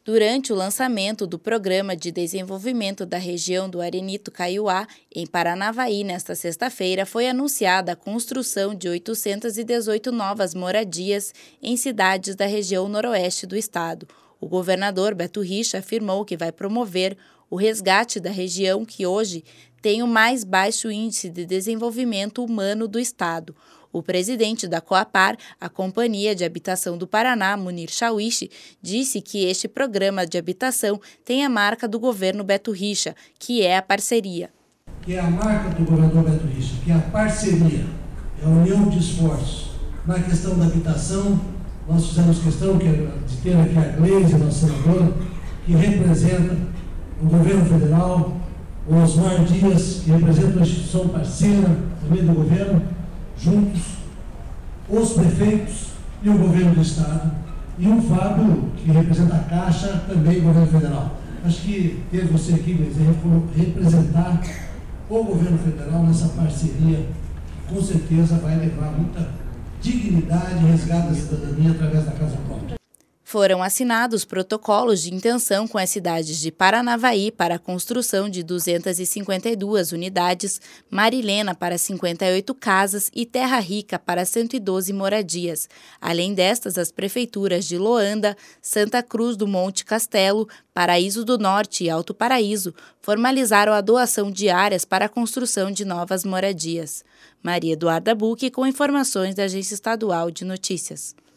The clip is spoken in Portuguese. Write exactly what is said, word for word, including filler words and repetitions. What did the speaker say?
Durante o lançamento do Programa de Desenvolvimento da Região do Arenito Caiuá, em Paranavaí, nesta sexta-feira, foi anunciada a construção de oitocentas e dezoito novas moradias em cidades da região noroeste do estado. O governador Beto Richa afirmou que vai promover o resgate da região que hoje tem o mais baixo índice de desenvolvimento humano do estado. O presidente da Coapar, a Companhia de Habitação do Paraná, Munir Chawishi, disse que este programa de habitação tem a marca do governo Beto Richa, que é a parceria. Que é a marca do governador Beto Richa, que é a parceria, é a união de esforços. Na questão da habitação, nós fizemos questão de ter aqui a Gleise, nossa senadora, que representa o governo federal, o Osmar Dias, que representa a instituição parceira também do governo, juntos, os prefeitos e o governo do estado, e o Fábio, que representa a Caixa, também o governo federal. Acho que ter você aqui, Gleise, é representar o governo federal nessa parceria, que com certeza vai levar muita dignidade e resgate da cidadania através da Casa Própria. Foram assinados protocolos de intenção com as cidades de Paranavaí para a construção de duzentas e cinquenta e duas unidades, Marilena para cinquenta e oito casas e Terra Rica para cento e doze moradias. Além destas, as prefeituras de Loanda, Santa Cruz do Monte Castelo, Paraíso do Norte e Alto Paraíso formalizaram a doação de áreas para a construção de novas moradias. Maria Eduarda Bucchi com informações da Agência Estadual de Notícias.